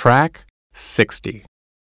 Track 60.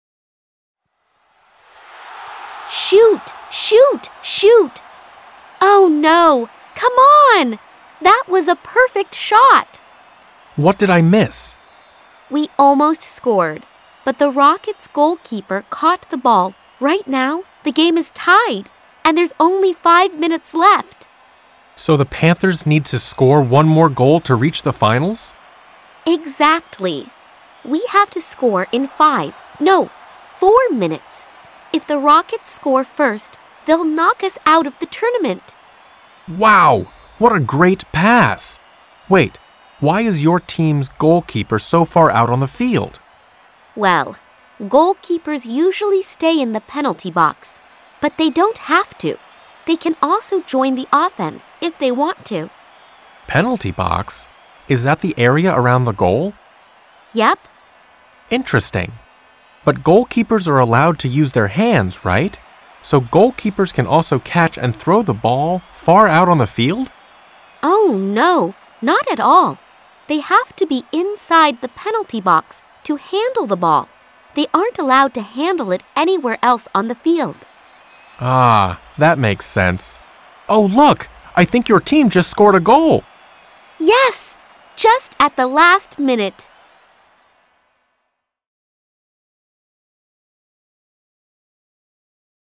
Shoot! Shoot! Shoot! Oh no! Come on! That was a perfect shot! What did I miss? We almost scored, but the Rockets' goalkeeper caught the ball. Right now, the game is tied, and there's only 5 minutes left. So the Panthers need to score one more goal to reach the finals? Exactly. We have to score in 4 minutes. If the Rockets score first, they'll knock us out of the tournament. Wow! What a great pass! Wait, why is your team's goalkeeper so far out on the field? Well, goalkeepers usually stay in the penalty box, but they don't have to. They can also join the offense if they want to. Penalty box? Is that the area around the goal? Yep. Interesting. But goalkeepers are allowed to use their hands, right? So goalkeepers can also catch and throw the ball far out on the field? Oh, no, not at all. They have to be inside the penalty box to handle the ball. They aren't allowed to handle it anywhere else on the field. Ah, that makes sense. Oh, look! I think your team just scored a goal. Yes, just at the last minute.